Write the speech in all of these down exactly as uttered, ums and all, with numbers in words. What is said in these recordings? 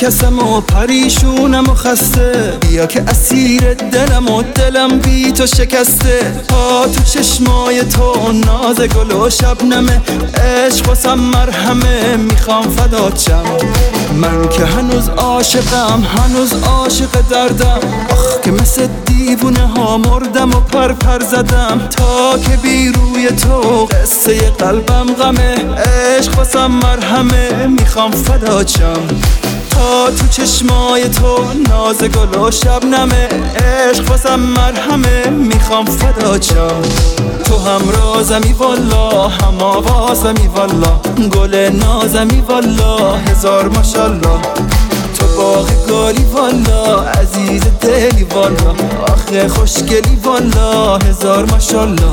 بیکسم و پریشونم و خسته، بیا که اسیر دلم و دلم بی تو شکسته. ها تو چشمای تو ناز گل و شبنمه، عشق واسم مرهمه، میخوام فدات شم. من که هنوز عاشقم، هنوز عاشق دردم، آخ که مثل دیوونه ها مردم و پر پر زدم. تا که بی روی تو قصه قلبم غمه، عشق واسم مرهمه، میخوام فدات شم. تا تو چشمای تو ناز گل و شبنمه، عشق واسم مرهمه، میخوام فدات شم. تو هم رازمی والا، هم آوازمی والا، گل نازمی والا، هزار ماشالله. تو باغ گلی والا، عزیز دلی والا، آخه خوشگلی والا، هزار ماشالله.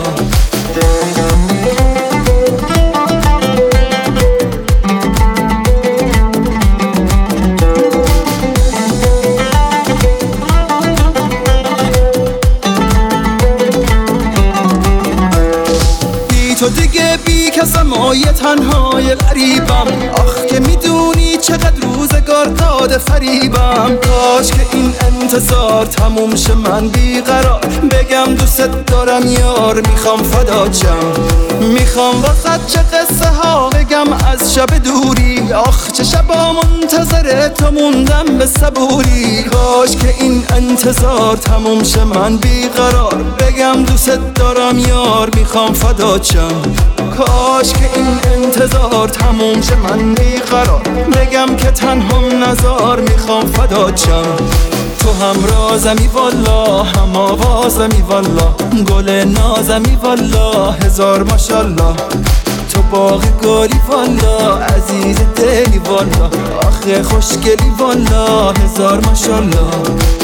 تو دیگه بی کسم و یه تنهای غریبم، آخ که میدونی چقدر روزگار داده فریبم. کاش که این انتظار تموم شه، من بیقرار بگم دوست دارم یار، میخوام فدات شم. میخوام واسه چه قصه ها بگم از شب دوری، آخ چه شبا منتظر تو موندم به صبوری. کاش که این انتظار تموم شه، من بیقرار بگم دوست دارم یار، میخوام فدات شم. کاش که این انتظار تموم شه، من بیقرار بگم که تنهام نزار، میخوام فدات شم. تو هم رازمی والا، هم آوازمی والا، گل نازمی والا، هزار ماشالله. تو باغ گلی والا، عزیز دلی والا، آخه خوشگلی والا، هزار ماشالله.